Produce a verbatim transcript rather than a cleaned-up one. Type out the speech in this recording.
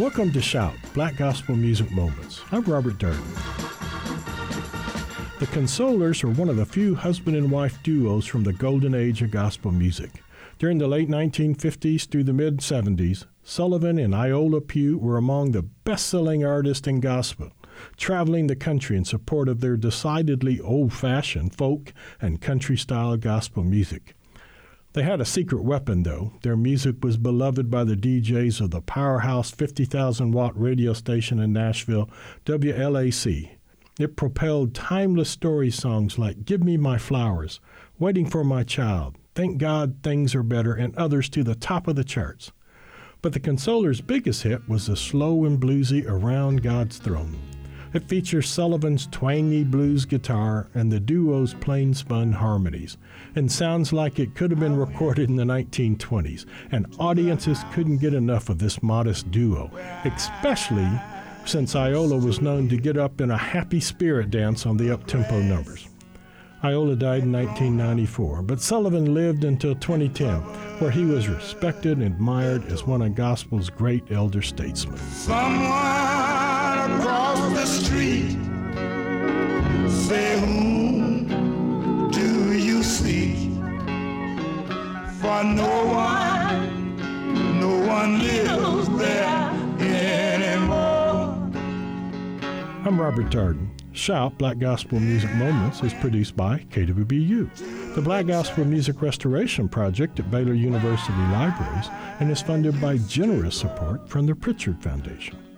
Welcome to Shout, Black Gospel Music Moments. I'm Robert Durden. The Consolers are one of the few husband and wife duos from the golden age of gospel music. During the late nineteen fifties through the mid-seventies, Sullivan and Iola Pugh were among the best-selling artists in gospel, traveling the country in support of their decidedly old-fashioned folk and country-style gospel music. They had a secret weapon, though. Their music was beloved by the D Js of the powerhouse fifty thousand watt radio station in Nashville, W L A C. It propelled timeless story songs like Give Me My Flowers, Waiting for My Child, Thank God Things Are Better, and others to the top of the charts. But the Consolers' biggest hit was the slow and bluesy Around God's Throne. It features Sullivan's twangy blues guitar and the duo's plain-spun harmonies, and sounds like it could have been recorded in the nineteen twenties, and audiences couldn't get enough of this modest duo, especially since Iola was known to get up in a happy spirit dance on the up-tempo numbers. Iola died in nineteen ninety-four, but Sullivan lived until twenty ten, where he was respected and admired as one of gospel's great elder statesmen. Someone across the street, say, whom do you seek? For no one, no one lives there anymore. I'm Robert Darden. Shout, Black Gospel Music Moments is produced by K W B U, the Black Gospel Music Restoration Project at Baylor University Libraries, and is funded by generous support from the Pritchard Foundation.